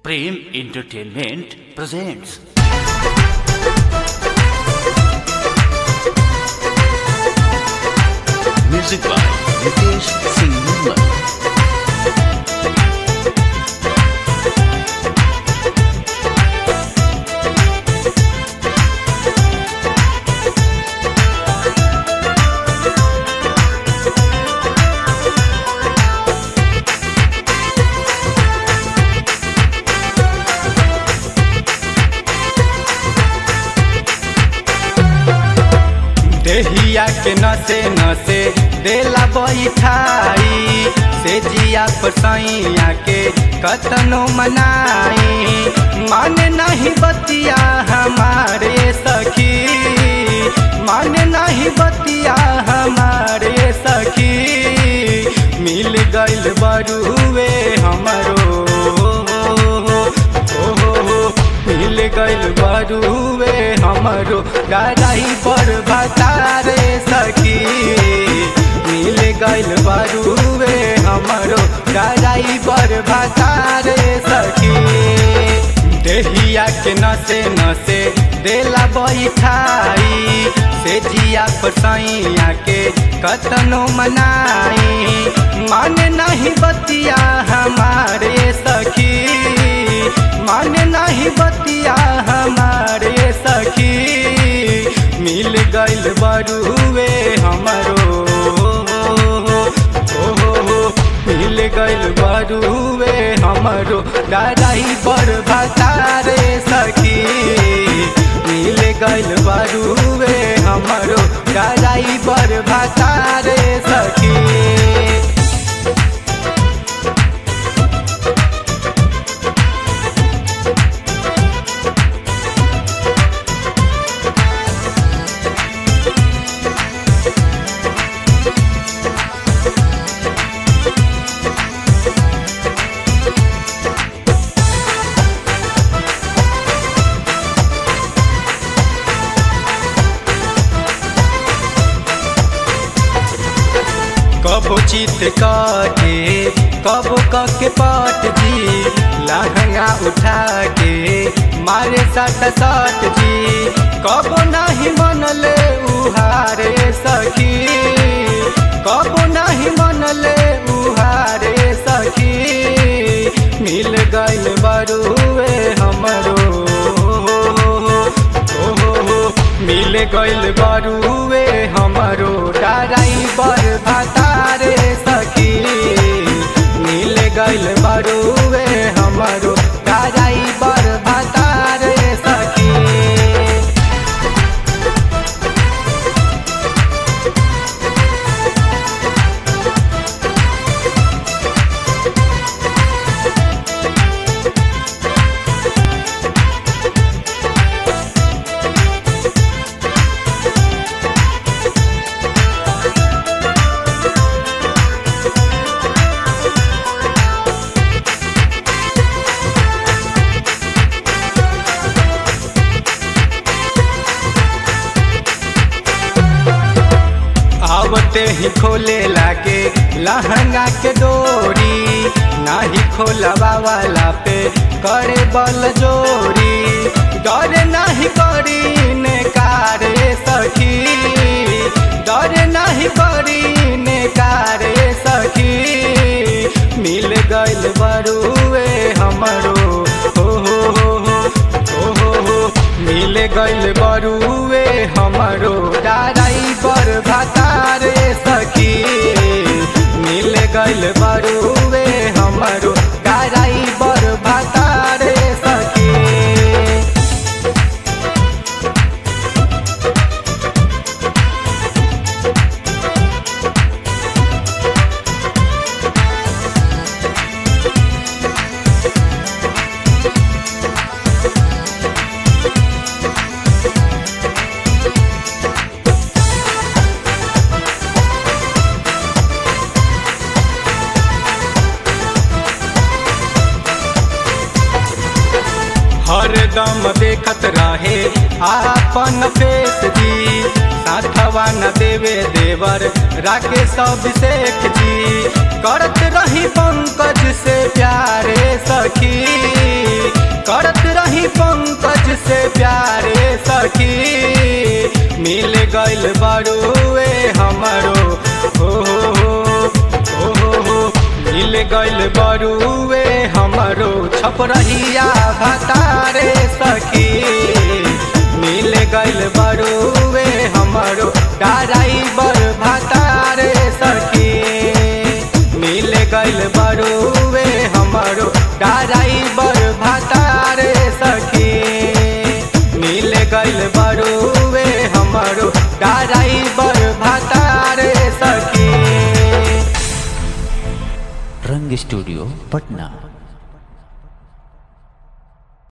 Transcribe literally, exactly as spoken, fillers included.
Prem Entertainment presents music by Nitesh Singh Nirmal. देहिया के नसे नसे देला बैठाई से जिया पर सैया के कतनो मनाई माने नहीं बतिया हमारे सखी माने नहीं बतिया हमारे सखी मिल गइल बरुए हमरो मिल गइल बरुए हमरो गराई पर भतारे सखी मिल गइल बरुए हमरो गराई पर भतारे सखी देहिया के नसे नसे देला बैठाई से जिया पर सैया के कतनो मनाई माने नहीं बतिया हमारे सखी माने नहीं बतिया हमारे सखी मिल गइल बरुए हमरो मिल गइल बरुए हमरो गराई पर भतारे सखी मिल गइल बरुए हमरो गराई पर भतारे सखी। कबो चित काटे कबो कके पाट जी लहंगा उठा के मारे सट सट जी कबो नहीं मनले उहारे सखी कबो नहीं मनले उहारे सखी मिल गइल बरुए हमरो मिल गइल बरुए हमरो डराई बर भतारे सखी मिल गइल बरुए हमरो डराई बर भतारे सखी। आवते ही खोले लागे लहंगा के डोरी नाही खोलवा वाला पे करे बल जोरी डर नहीं करी ने कारे सखी डर नहीं करी ने कारे सखी मिल गइल बरुए हमरो हो हो हो हो हो हो मिल गइल बरुए हमरो डराई पर भतारे सखी मिल गइल बरुए हमरो डराई पर भतारे सखी। हरदम देखत रहे आपन फेस जी साथवा न देवे देवर राकेश अभिषेक जी करत रही पंकज से प्यारे सखी सखी मिल गइल बड़ुए हमरो हो हो हो हो हो मिल गइल बड़ुए हमरो छपरहिया भतारे सखी मिल गइल बड़ुए हमरो ड्राइवर भतारे सखी मिल गइल बड़ुए हमरो ड्राइवर भतारे सखी मिल गइल बड़ुए हमरो ड्राइवर भतारे सखी। रंग स्टूडियो पटना।